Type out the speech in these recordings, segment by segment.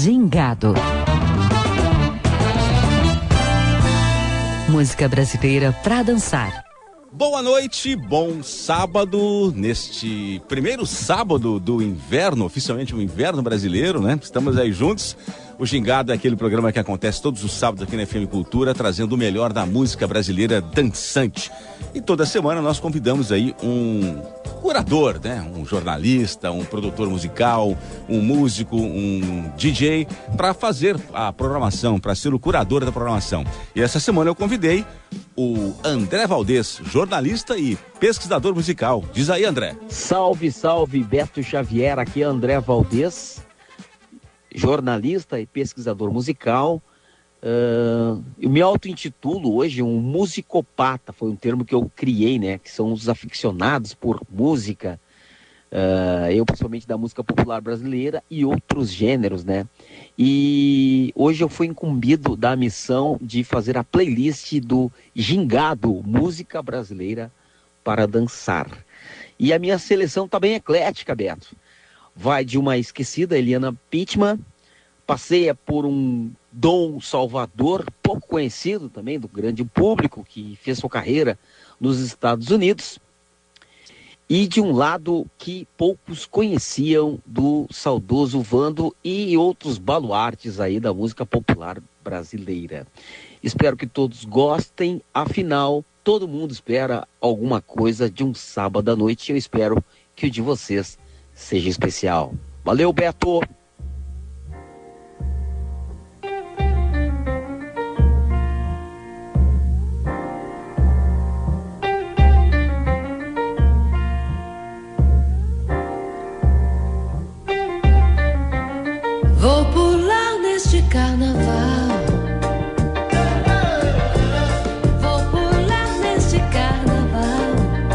Gingado. Música brasileira pra dançar. Boa noite, bom sábado, neste primeiro sábado do inverno, oficialmente o inverno brasileiro, né? Estamos aí juntos. O Gingado é aquele programa que acontece todos os sábados aqui na FM Cultura, trazendo o melhor da música brasileira dançante. E toda semana nós convidamos aí um curador, né? Um jornalista, um produtor musical, um músico, um DJ, para fazer a programação, para ser o curador da programação. E essa semana eu convidei o André Valdez, jornalista e pesquisador musical. Diz aí, André. Salve, salve, Beto Xavier, aqui é André Valdez, jornalista e pesquisador musical. Eu me auto-intitulo hoje um musicopata, foi um termo que eu criei, né? Que são os aficionados por música, eu principalmente da música popular brasileira e outros gêneros, né? E hoje eu fui incumbido da missão de fazer a playlist do Gingado, música brasileira para dançar. E a minha seleção tá bem eclética, Beto. Vai de uma esquecida, Eliana Pittman, passeia por um Dom Salvador, pouco conhecido também do grande público, que fez sua carreira nos Estados Unidos, e de um lado que poucos conheciam do saudoso Vando e outros baluartes aí da música popular brasileira. Espero que todos gostem, afinal, todo mundo espera alguma coisa de um sábado à noite, e eu espero que o de vocês seja especial. Valeu, Beto! Vou pular neste carnaval. Vou pular neste carnaval.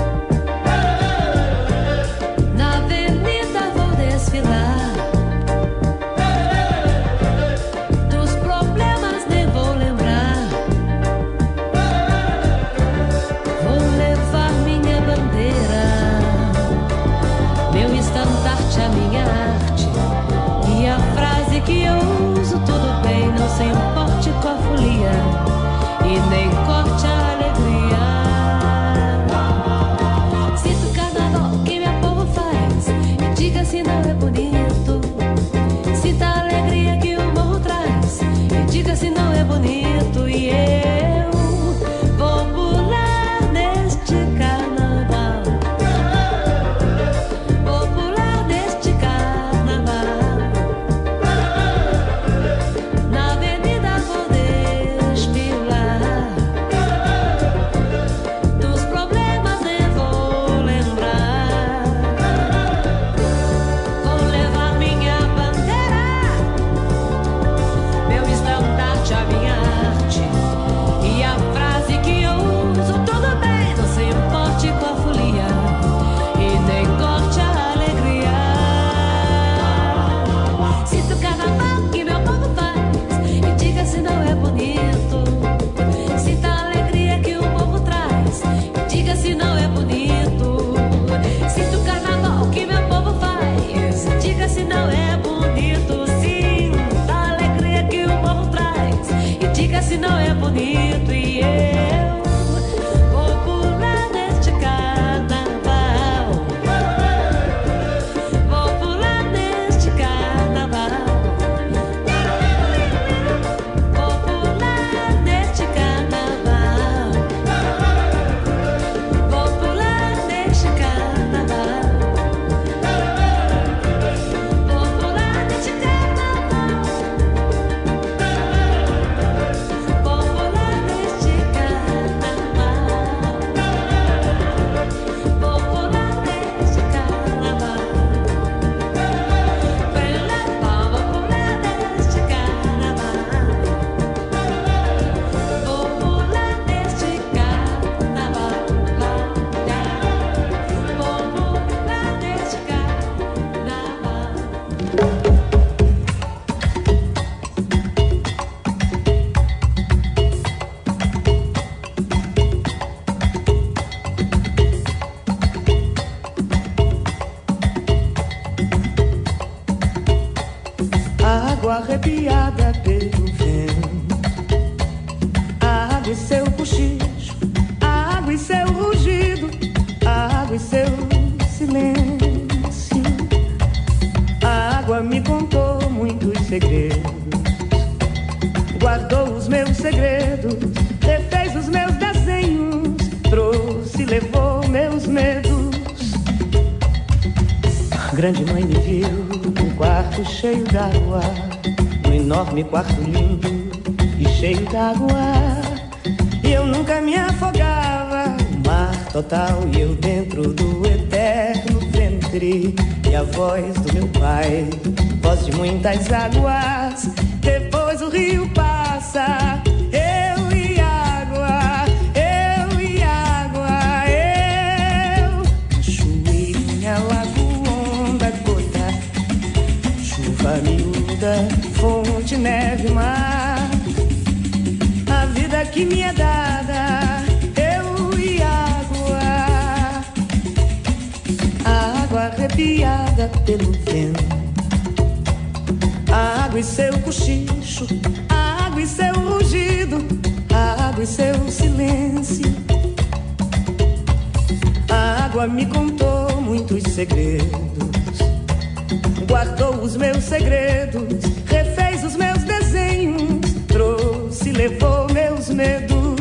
Na avenida vou desfilar. Dos problemas nem vou lembrar. Vou levar minha bandeira, meu estandarte, a minha arte. E a frase que eu uso, tudo bem, não se importe com a folia e nem corte a alegria. Sinta o carnaval que meu povo faz e diga se não é bonito. Sinta a alegria que o morro traz e diga se não é bonito. E eu vou pular neste carnaval. Vou pular neste carnaval. água arrepiada pelo vento, a água e seu cochicho, a água e seu rugido, a água e seu silêncio. A água me contou muitos segredos, guardou os meus segredos, refez os meus desenhos, trouxe e levou meus medos. A grande mãe me viu num quarto cheio d'água, num enorme quarto lindo e cheio d'água. E eu nunca me afogava, o mar total e eu dentro do eterno ventre. E a voz do meu pai, voz de muitas águas. Depois o rio passa, eu e água, eu e água, eu. Cachoeirinha, lago, onda, gota, chuva miúda, fonte, neve, mar. A vida que me é dada, eu e água. A água arrepiada pelo vento, a água e seu cochicho, a água e seu rugido, a água e seu silêncio. A água me contou muitos segredos, guardou os meus segredos, refez os meus desenhos, trouxe e levou meus medos.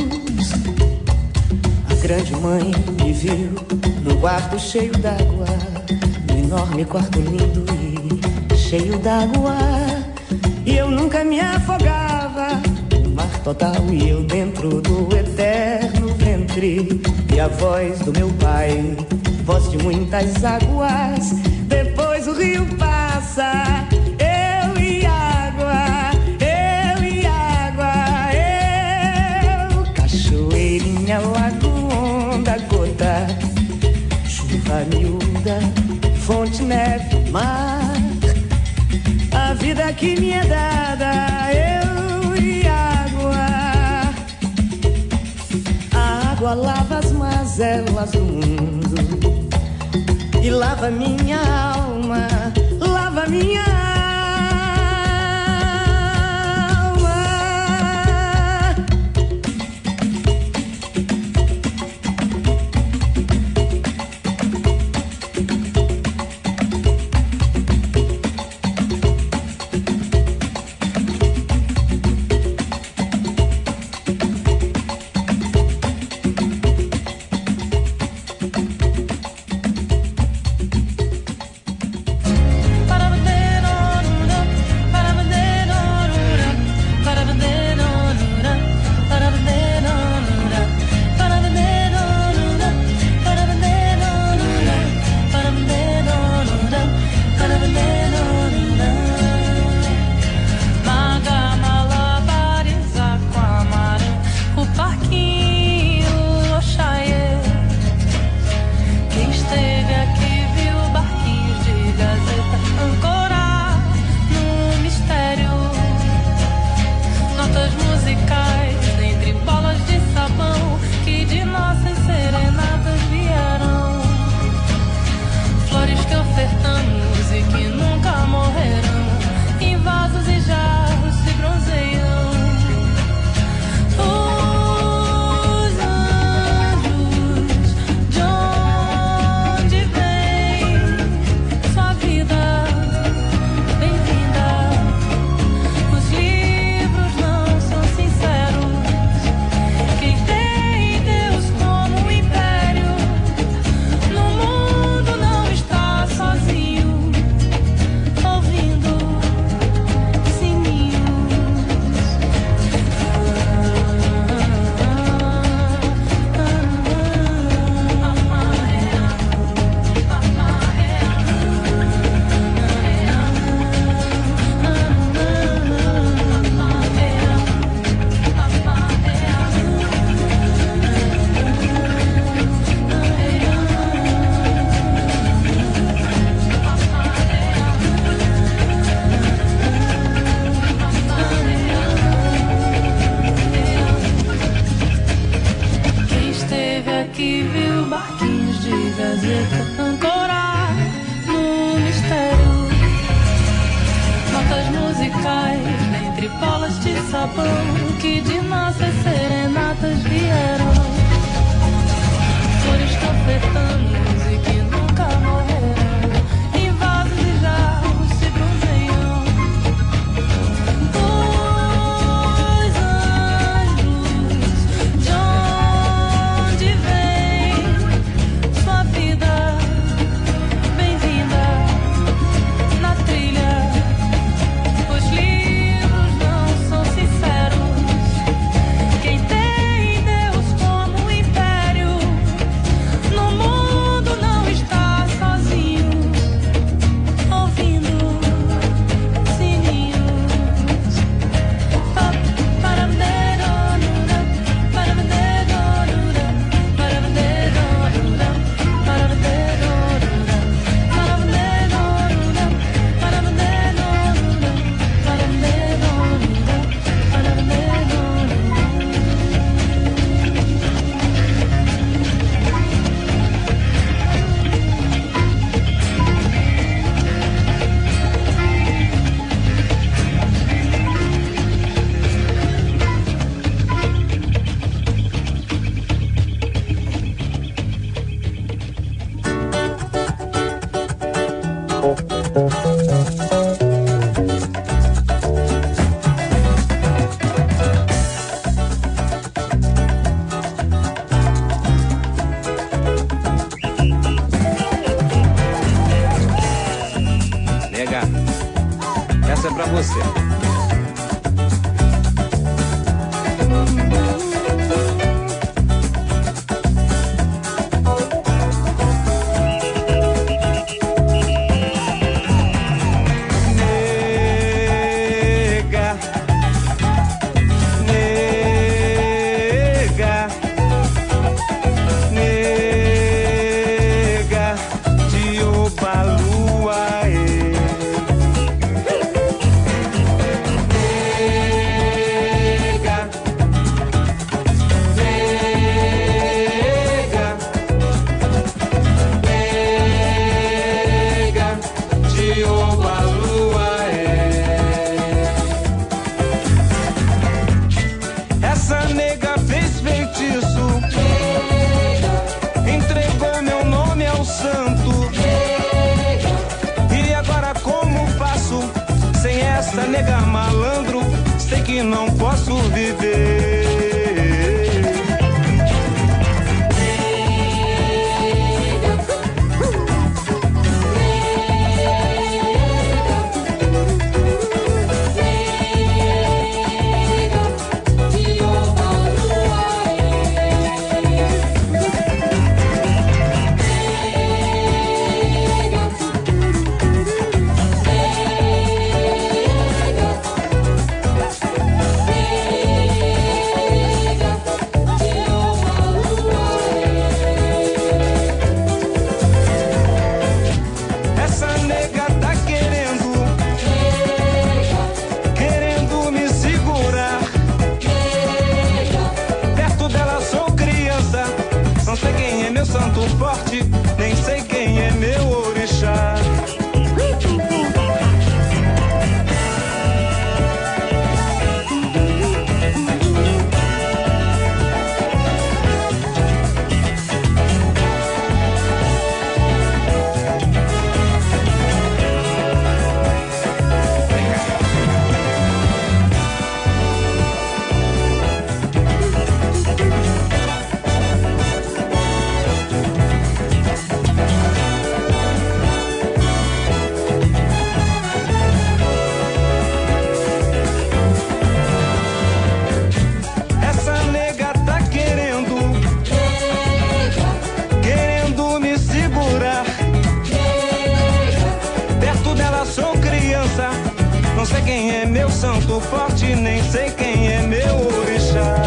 A grande mãe me viu num quarto cheio d'água, num enorme quarto lindo e cheio d'água. E eu nunca me afogava, o mar total e eu dentro do eterno ventre. E a voz do meu pai, voz de muitas águas. Depois o rio passa, eu e água, eu e água, eu. Cachoeirinha, lago, onda, gota, chuva miúda, fonte, neve, mar. A vida que me é dada, eu e água. A água lava as mazelas do mundo e lava minha alma, lava minha alma. musicais, dentre bolas de sabão que de nossas serenatas vieram. Flores cafetanas e que nunca morreram, em vasos e jarros se bronzeiam. Dois anjos, de onde vem sua vida? Bem-vinda na trilha. Os livros não são sinceros. Quem tem Deus como império no mundo não está sozinho, ouvindo sininhos. Nega, essa é pra você. Essa nega malandro, sei que não posso viver. Nem sei quem é meu orixá. Não sei quem é meu santo forte, nem sei quem é meu orixá.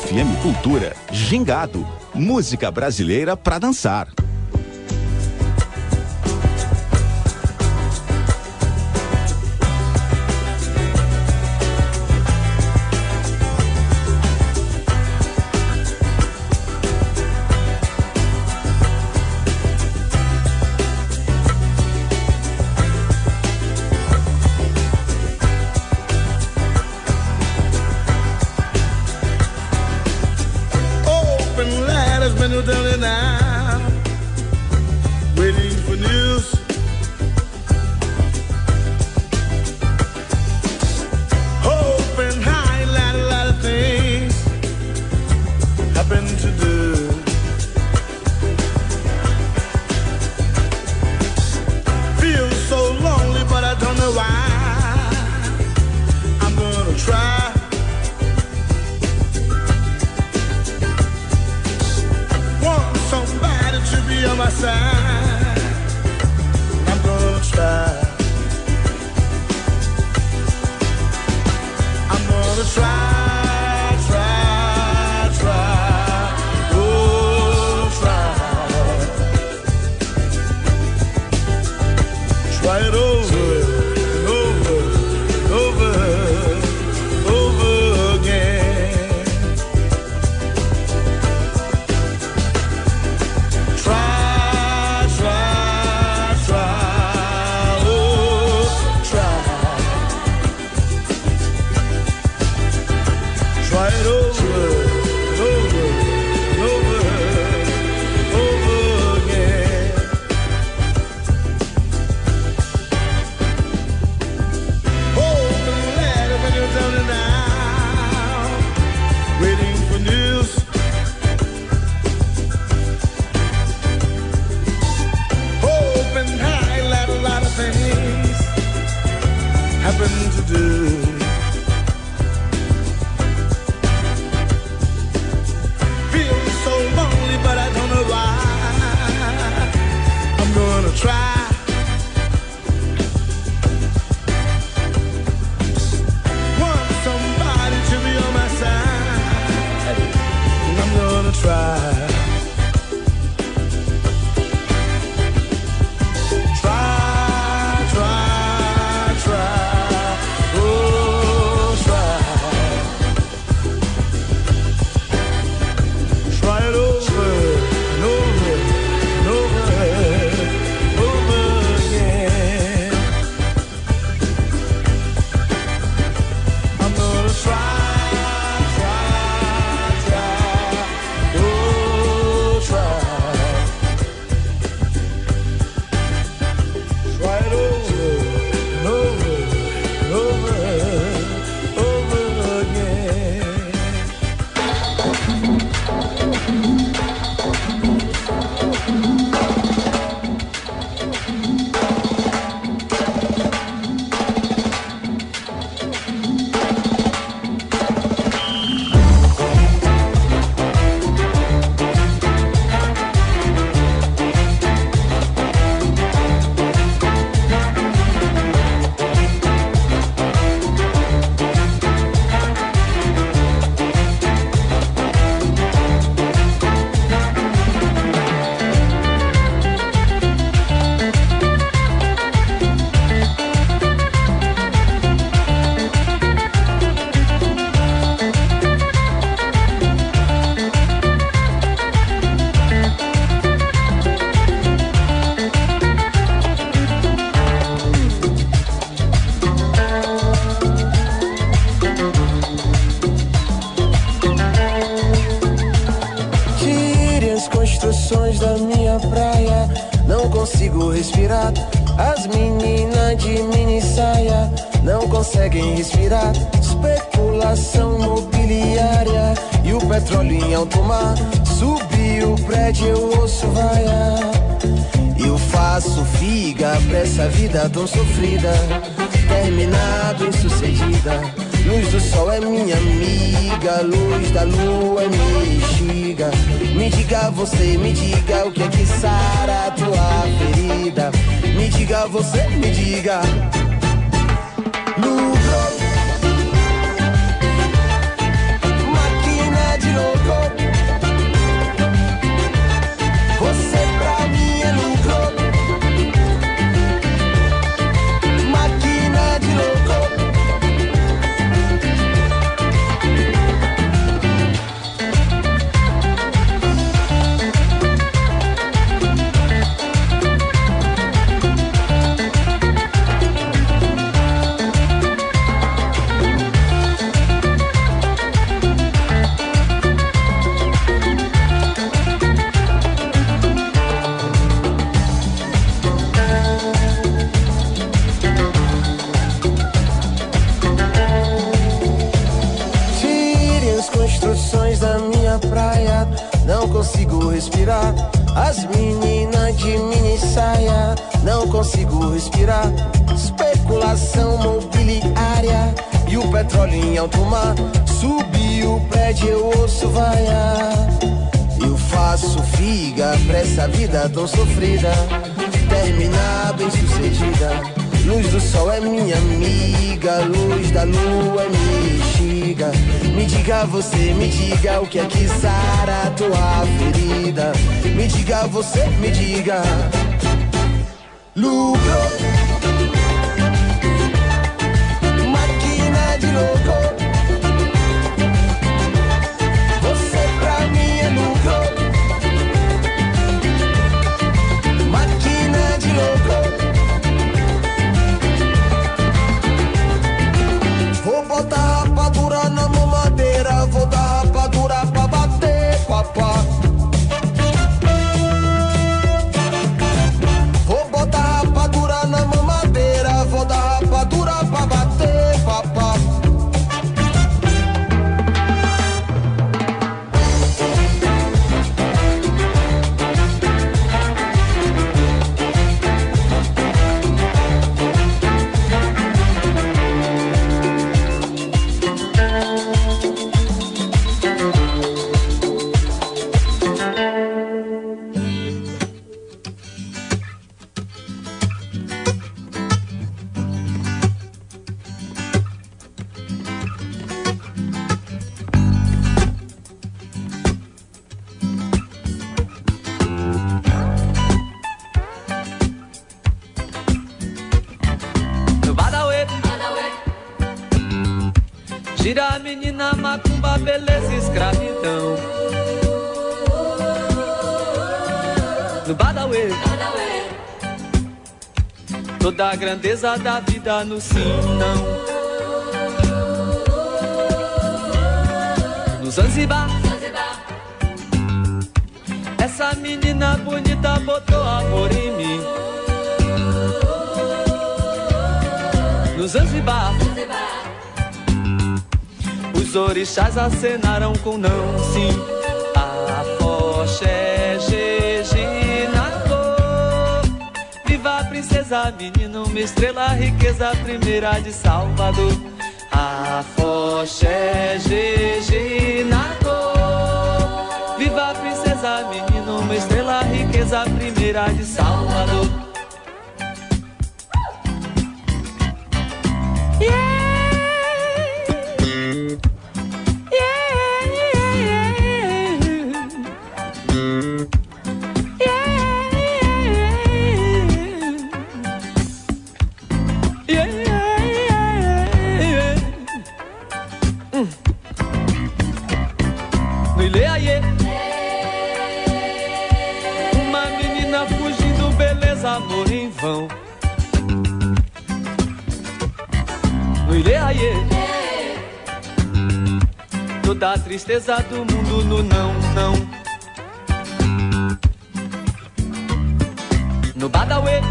FM Cultura. Gingado, música brasileira pra dançar. Da minha praia, não consigo respirar. As meninas de mini saia não conseguem respirar. Especulação mobiliária e o petróleo em alto mar. Subiu o prédio, eu ouço vaia. Eu faço figa pra essa vida tão sofrida. Terminar bem sucedida. Luz do sol é minha amiga, luz da lua é minha bexiga. Me diga você, me diga o que é que sara a tua ferida. Me diga você, me diga. Máquina de não consigo respirar. As meninas de mini saia, não consigo respirar. Especulação mobiliária e o petróleo em alto mar. Subiu o prédio, eu ouço vaiar. Eu faço figa pra essa vida tão sofrida terminar bem sucedida. Luz do sol é minha amiga, luz da lua é minha bexiga. Me diga você, me diga o que é que sara tua ferida. Me diga você, me diga. Lucro, máquina de louco. Você pra mim é lucro, máquina de louco. Vou botar rapadura na mamadeira, vou dar rapadura pra bater, papá. Vou botar rapadura na mamadeira, vou dar rapadura pra bater, papá. Gira menina, macumba, beleza, escravidão. No Badauê, toda a grandeza da vida no sim, não. No Zanzibar, essa menina bonita botou amor em mim. No Zanzibar, os orixás acenaram com não, sim. Afoxé, Jejinatô. Viva a princesa, menino, uma estrela, riqueza, primeira de Salvador. Afoxé, Jejinatô. Viva a princesa, menino, uma estrela, riqueza, primeira de Salvador. Uma menina fugindo, beleza, amor em vão. No Ileaie, toda a tristeza do mundo no não, não. No Badauê,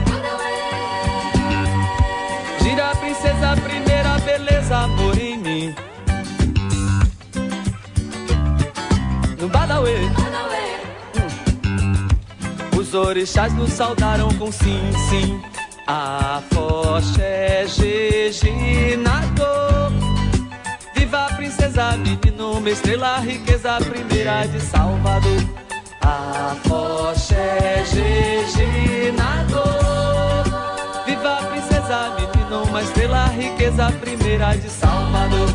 gira a princesa, primeira beleza, amor em mim. No Badauê, os orixás nos saudaram com sim, sim. Afoxé, Jejinatô. Viva a princesa, menino, uma estrela, riqueza, primeira de Salvador. Afoxé, Jejinatô. Viva a princesa, menino, uma estrela, riqueza, primeira de Salvador.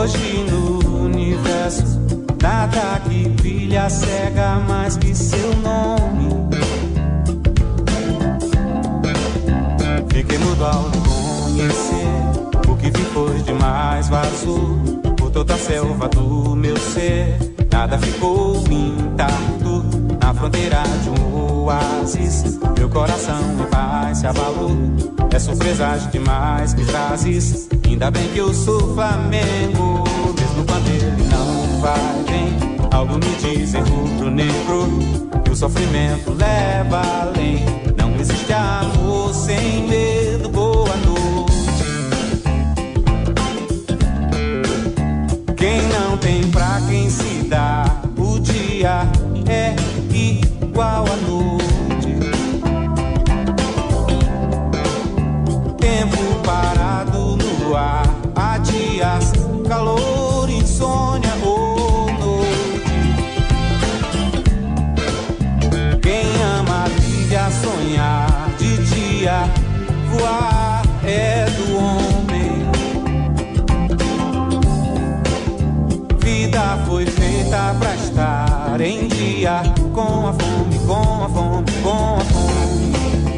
Hoje no universo nada que brilha cega mais que seu nome. Fiquei mudo ao conhecer, o que vi foi demais, vazou por toda a selva do meu ser. Nada ficou intacto na fronteira de um oásis. Meu coração em paz se abalou, é surpresagem demais que trazes. Ainda bem que eu sou Flamengo, mesmo quando ele não vai bem. Algo me diz em rubro-negro que o sofrimento leva além. Não existe amor sem medo. Boa noite. Quem não tem pra quem se dá, o dia é igual à noite. Tempo parado no ar, há dias, calor, insônia ou noite. Quem ama vive a sonhar, de dia voar é do homem. Vida foi feita pra estar em dia, com a fome, com a fome, com a fome.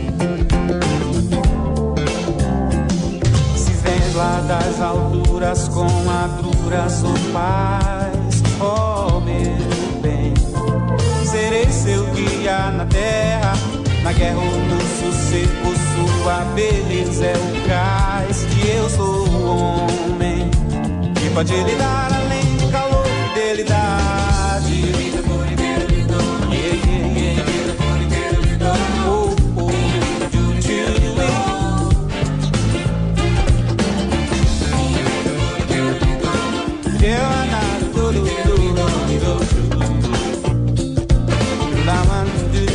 Se vens lá das alturas com agruras ou paz, oh meu bem, serei seu guia na terra, na guerra ou no sossego. Sua beleza é o cais, que eu sou o homem que pode lhe dar além do calor dele dá. De vida por inteiro lhe dou, vida por inteiro lhe dou, oh, oh, eu anado tudo, la mano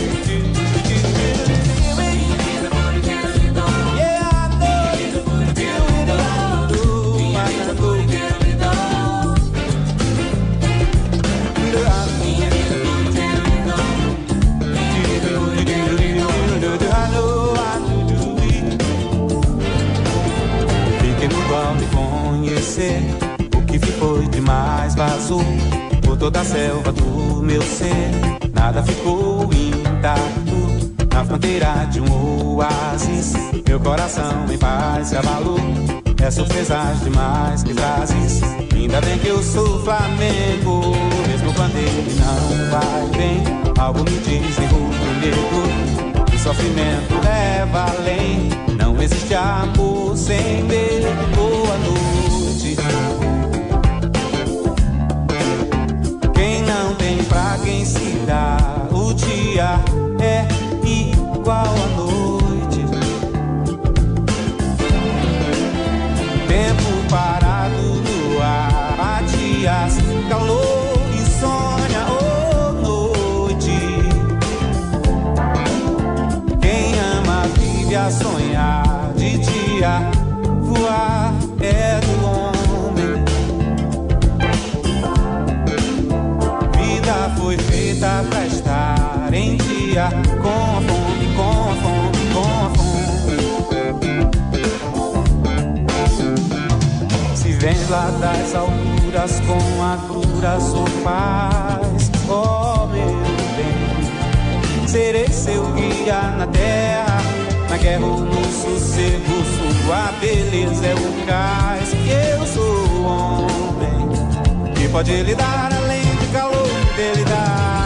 o que ficou demais vazou por toda a selva do meu ser. Nada ficou intacto na fronteira de um oásis. Meu coração em paz se abalou, é surpresagem demais que trazes. Ainda bem que eu sou Flamengo, mesmo quando ele não vai bem. Algo me diz em rubro-negro que o sofrimento leva além. Não existe amor sem medo. Boa noite. Quem não tem pra quem se dá, o dia é igual à noite. Tempo parado no ar, há dias, calor, insônia ou noite. Quem ama vive a sonhar, de dia voar é do homem. Vida foi feita pra estar em dia, com a fome, com a fome, com a fome. Se vens lá das alturas com agruras ou paz, oh meu bem, serei seu guia na terra, na guerra ou no sossego. Sua beleza é o cais, que eu sou o homem que pode lhe dar além do calor dele dá.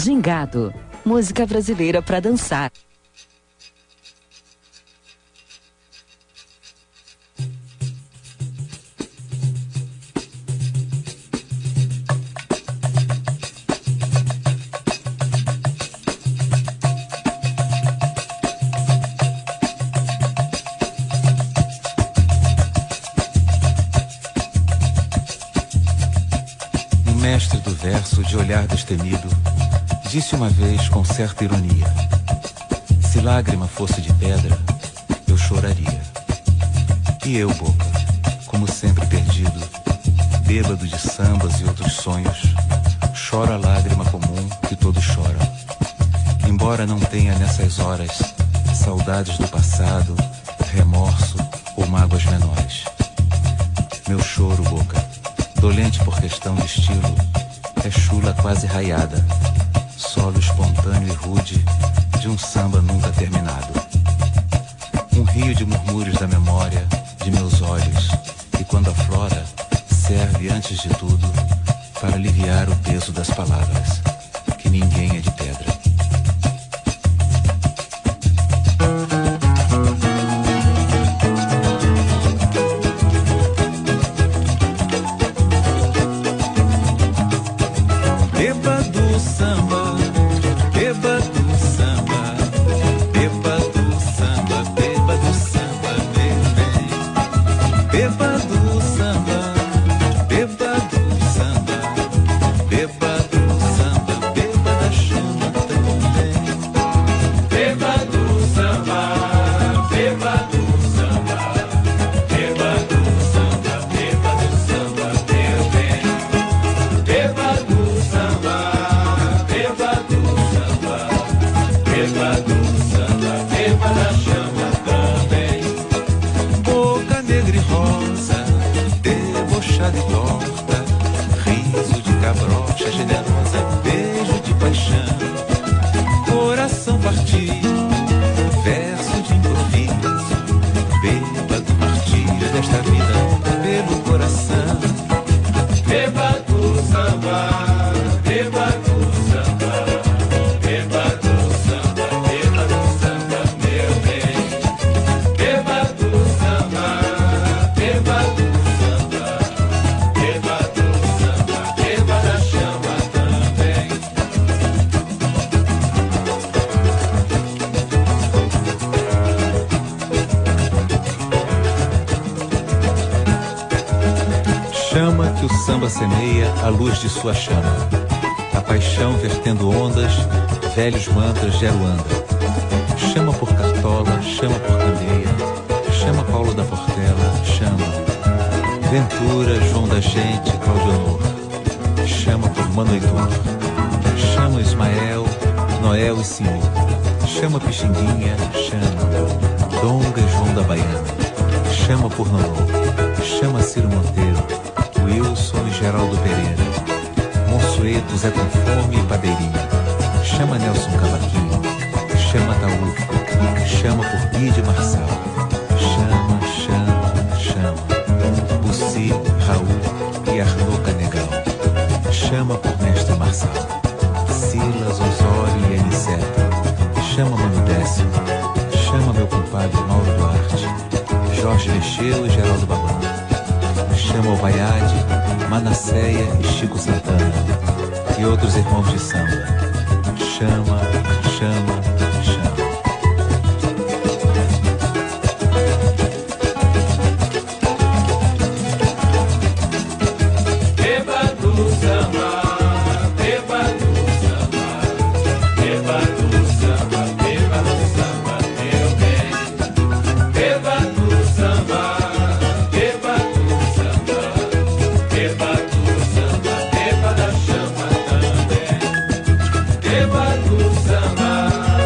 Gingado, música brasileira para dançar. Mestre do verso, de olhar destemido, disse uma vez com certa ironia: se lágrima fosse de pedra, eu choraria. E eu, Boca, como sempre perdido, bêbado de sambas e outros sonhos, choro a lágrima comum que todos choram. Embora não tenha nessas horas saudades do passado, remorso ou mágoas menores. Meu choro, Boca, dolente por questão de estilo, é chula quase raiada, solo espontâneo e rude de um samba nunca terminado. Um rio de murmúrios da memória, de meus olhos, e quando aflora, serve antes de tudo para aliviar o peso das palavras, que ninguém é de pedra. Semeia a luz de sua chama, a paixão vertendo ondas, velhos mantras de Aruanda. Chama por Cartola, chama por Candeia, chama Paulo da Portela, chama Ventura, João da Gente, Cláudio Honor. Chama por Mano Heitor, chama Ismael, Noel e Senhor. Chama Pixinguinha, chama Donga e João da Baiana. Chama por Nonô, chama Ciro Monteiro, Wilson e Geraldo Pereira. Monsueto, Zé com Fome e Padeirinha. Chama Nelson Cavaquinho, chama Taúfo, chama por Guide Marçal. Chama, chama, chama Bussi, Raul e Arnaud Canegal. Chama por Mestre Marçal, Silas, Osório e Aniceto. Chama Mano Décimo, chama meu compadre Mauro Duarte, Jorge Mexeu e Geraldo Babão. Chama o Baiade, Manasseia e Chico Santana e outros irmãos de samba. Chama, chama, chama. Beba do samba, beba do samba, beba do samba, beba do samba, meu bem. Beba do samba. Beba do samba,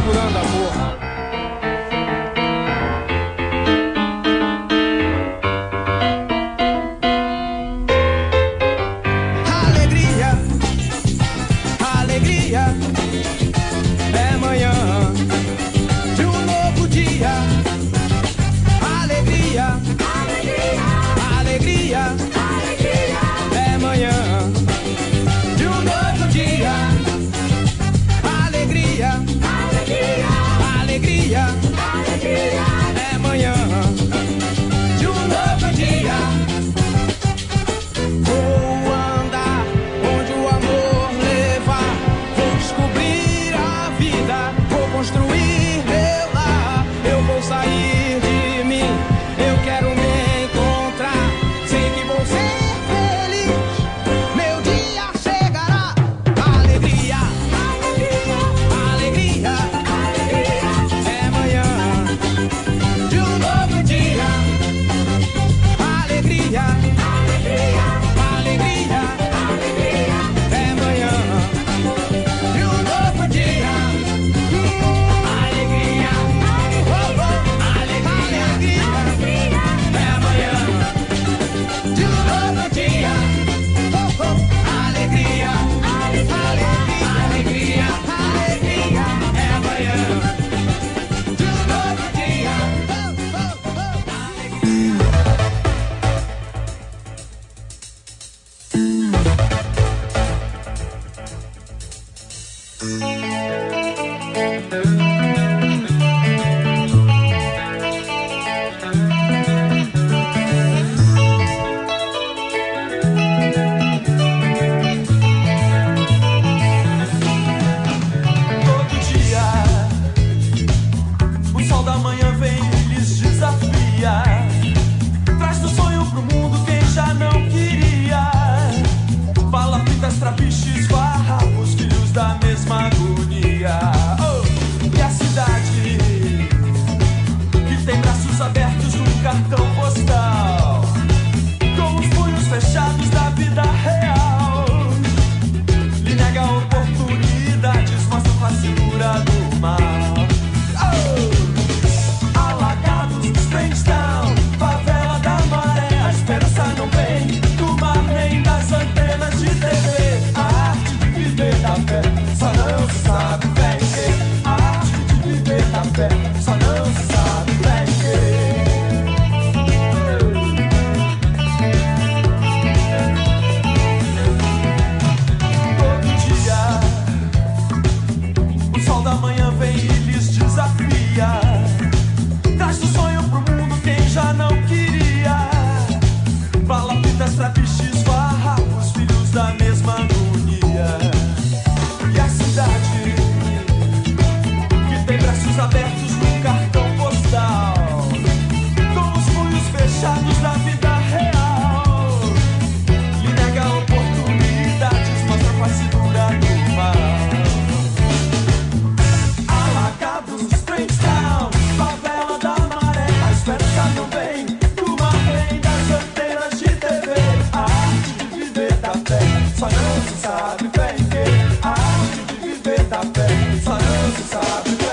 procurando amor. É manhã de um novo dia. Alegria, alegria, alegria, alegria. É manhã de um novo dia. Alegria, alegria, alegria, alegria. É manhã de um novo dia. Vou andar onde o amor levar. Vou descobrir a vida, vou construir meu lar. Eu vou sair de mim, eu quero me encontrar. Sei que vou ser feliz, meu dia chegará. Alegria, alegria, alegria, alegria. É manhã de um novo dia. Alegria, alegria, alegria, alegria. É manhã de um novo dia. Alegria, alegria, alegria. É manhã de um novo dia. Alegria, alegria, alegria, alegria. É manhã de um novo dia. Todo dia o sol da manhã vem e lhes desafia. Traz do sonho pro mundo quem já não queria. Palafitas, trapiches, farrapos, filhos da mesma agonia. Oh, e a cidade que tem braços abertos num cartão postal, com os punhos fechados da vida real, lhe nega oportunidades, mostra a face dura do mal. Oh, alagados, Springstown, favela da maré. A esperança não vem do mar nem das antenas de TV. A arte de viver da fé só não se sabe bem que. A arte de viver da fé só não se sabe bem que. Todo dia o sol da manhã vem e lhes desafia. Traz do sonho pro mundo quem já não queria. Palafitas, trapiches, farrapos, filhos da mesma agonia. E a cidade que tem braços abertos num cartão postal, com os punhos fechados da vida real, lhe nega oportunidades, mostra a face dura do mal. Alagados, Springstown, favela da maré. A esperança não vem do mar nem das antenas de TV. A arte de viver da fé só não se sabe bem que. A arte de viver da fé só não se sabe bem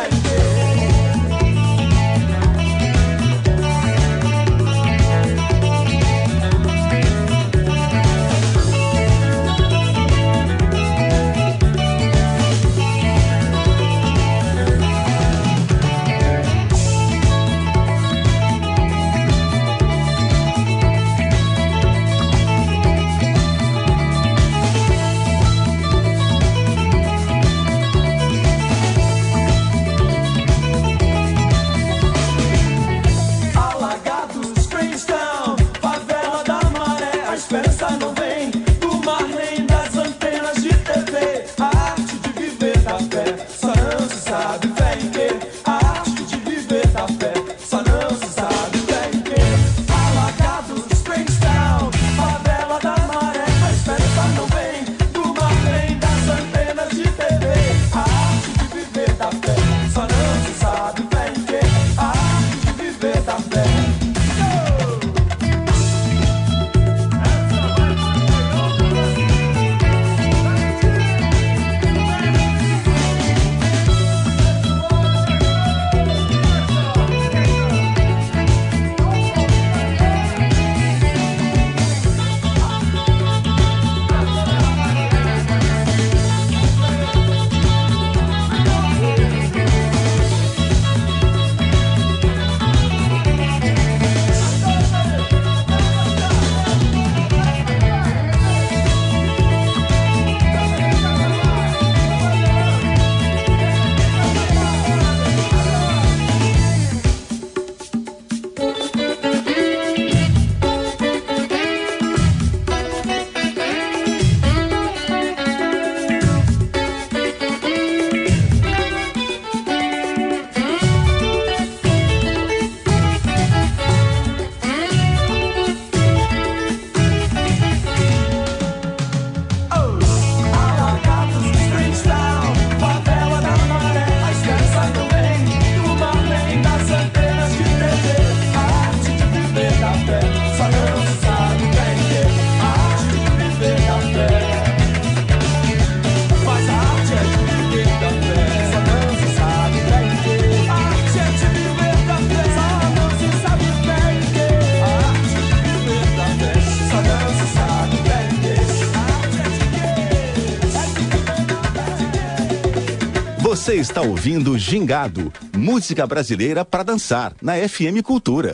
Você está ouvindo Gingado, música brasileira para dançar, na FM Cultura.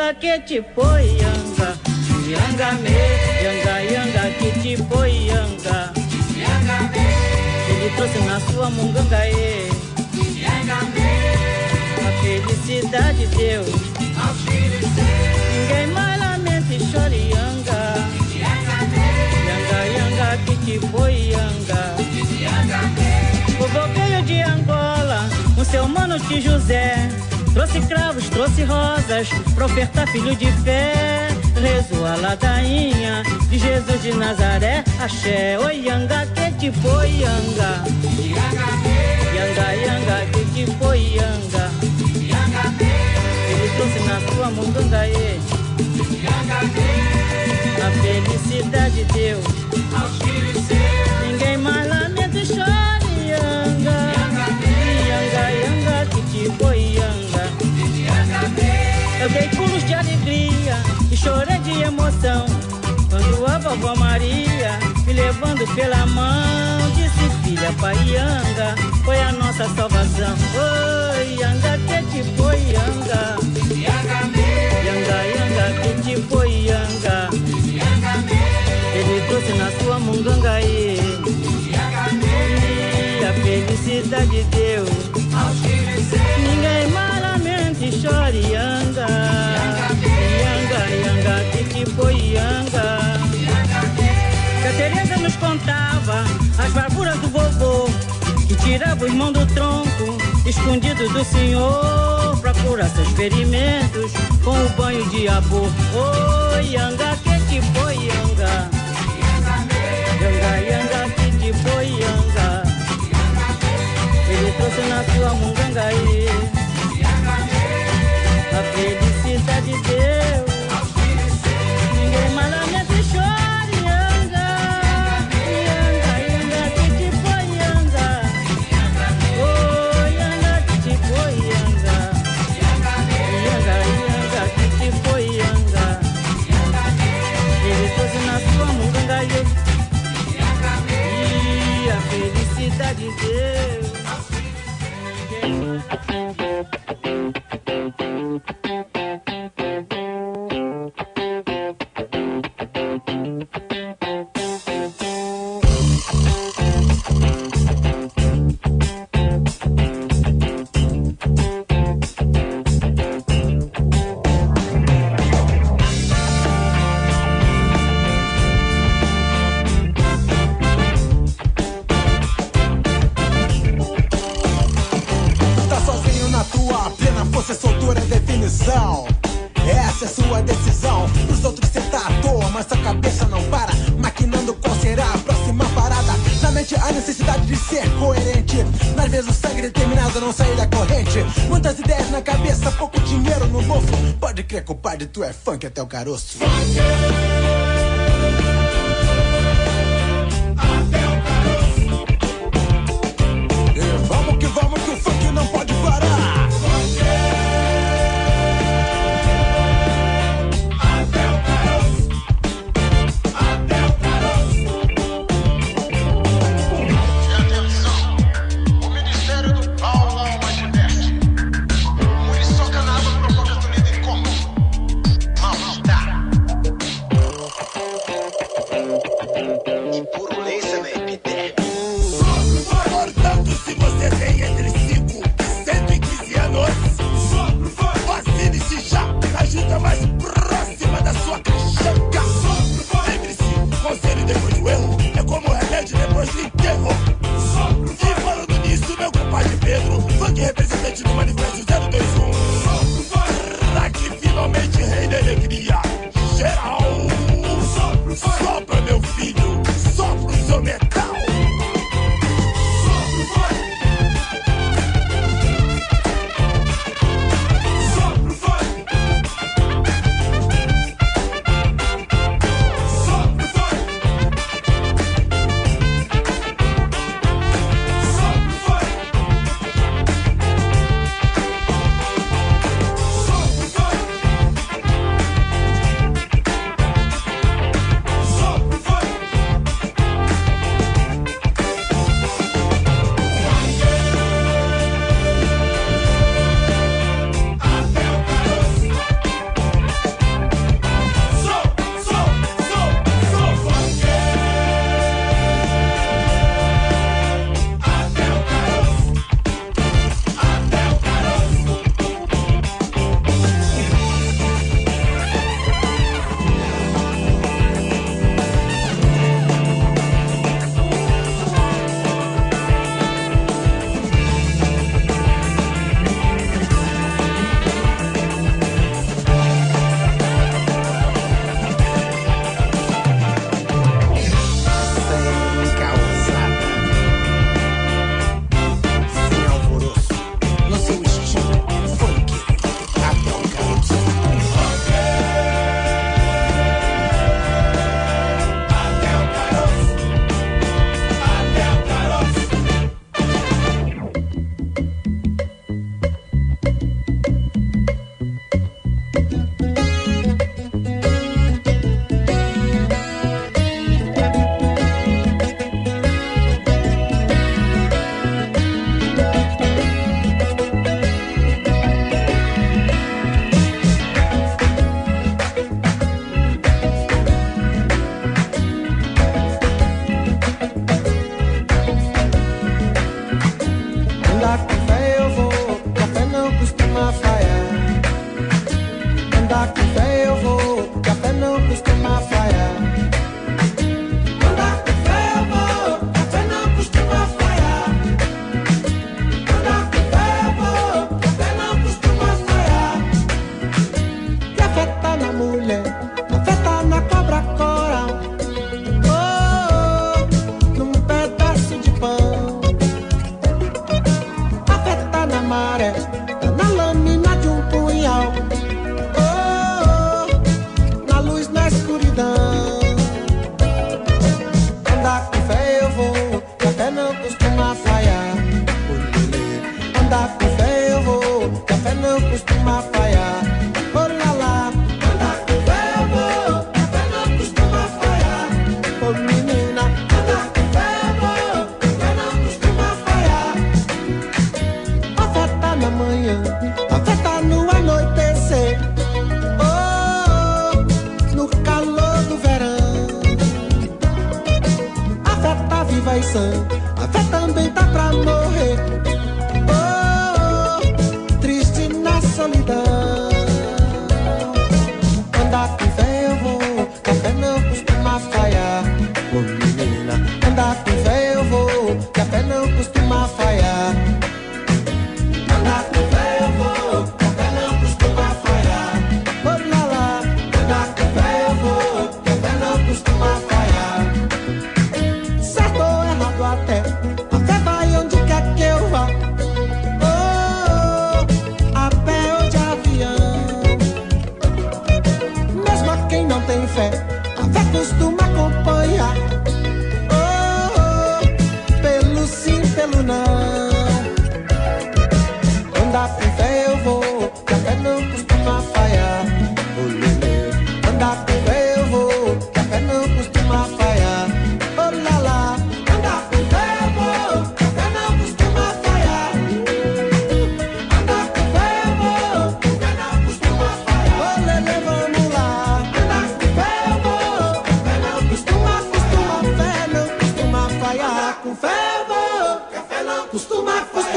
Yanga que tipo yanga, yanga me, yanga que tipo yanga, yanga me. Ele trouxe na sua munganga yanga me. A felicidade deu aos filhos seus. Ninguém mais lamenta e chora yanga, yanga me, yanga que tipo yanga, yanga me. O bloqueio de Angola, o seu mano de José, trouxe cravos, trouxe rosas, pra ofertar filho de fé. Rezou a ladainha de Jesus de Nazaré, axé. Oi, yanga, que tipo yanga, yanga, que tipo yanga, ele trouxe na sua munganga a felicidade deu aos filhos seus. Ninguém mais lamenta e chora yanga, yanga, que tipo yanga. Eu dei pulos de alegria e chorei de emoção quando a vovó Maria, me levando pela mão, disse: filha, pai yanga foi a nossa salvação. Oi, yanga, que tipo yanga, yanga, que tipo yanga, ele trouxe na sua munganga a felicidade deu aos filhos seus. Ninguém mais lamenta e chora yanga, yanga, que tipo yanga. Que a Tereza nos contava as barburas do vovô, que tirava os mãos do tronco escondido do senhor, pra curar seus ferimentos com o banho de abô. Oh, yanga, que tipo yanga, yanga, que tipo yanga, ele trouxe na sua munganga a felicidade deu aos filhos seus. Ninguém mais lamenta e chora yanga, yanga, que tipo yanga. Oh, yanga, que tipo yanga, yanga, que tipo yanga, ele trouxe na sua munganga e a felicidade deu. Essa é sua decisão. Pros outros cê tá à toa, mas sua cabeça não para, maquinando qual será a próxima parada. Na mente a necessidade de ser coerente, às vezes o sangue determinado a não sair da corrente. Muitas ideias na cabeça, pouco dinheiro no bolso. Pode crer, compadre, tu é funk até o caroço. Vamos que o funk não pode parar. solidão. Andar com fé eu vou, que a fé não costuma falhar. Andar com fé eu vou, que a fé não costuma falhar. Oh lá lá. Andar com fé eu vou, que a fé não costuma falhar. Oh menina. Andar com fé eu vou, que a fé não costuma falhar. A fé tá na manhã, a fé tá no anoitecer. Oh, no calor do verão. A fé tá viva e sã, a fé também tá pra morrer. Solidão. Andar com fé eu vou, que a fé não costuma falhar. Ô menina, andar com fé eu vou, que a fé não costuma falhar. Andar com fé eu vou, que a fé não costuma falhar. Ô lá lá, andar com fé eu vou, que a fé não costuma falhar. Certo ou errado até, a fé vai onde quer que eu vá. Não tem fé, a fé costuma acompanhar. Oh, oh, pelo sim, pelo não. Andar com fé eu vou, que a fé não costuma falhar. Oh, lelê. Andar com fé eu vou, que a fé não costuma falhar. Oh lá lá. Andar com fé eu vou, que a fé não costuma falhar. Andar com fé eu vou, que a fé não costuma falhar. Oh lelê, vamos lá. Com fé eu vou, que a fé não costuma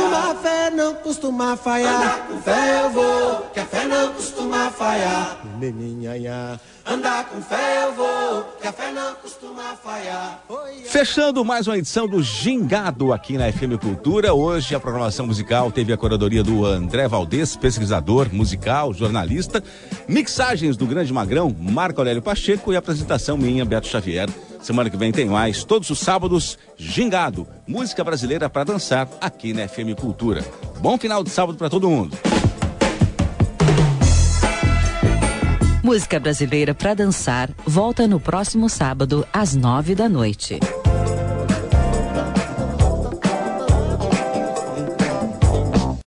falhar. Com fé eu vou, que a fé não costuma falhar. Meninha, andar com fé eu vou, que a fé não costuma falhar. Fechando mais uma edição do Gingado aqui na FM Cultura. Hoje a programação musical teve a curadoria do André Valdez, pesquisador musical, jornalista, mixagens do Grande Magrão, Marco Aurélio Pacheco e apresentação minha, Beto Xavier. Semana que vem tem mais, todos os sábados, Gingado, música brasileira para dançar aqui na FM Cultura. Bom final de sábado para todo mundo. Música brasileira para dançar volta no próximo sábado às 9 da noite.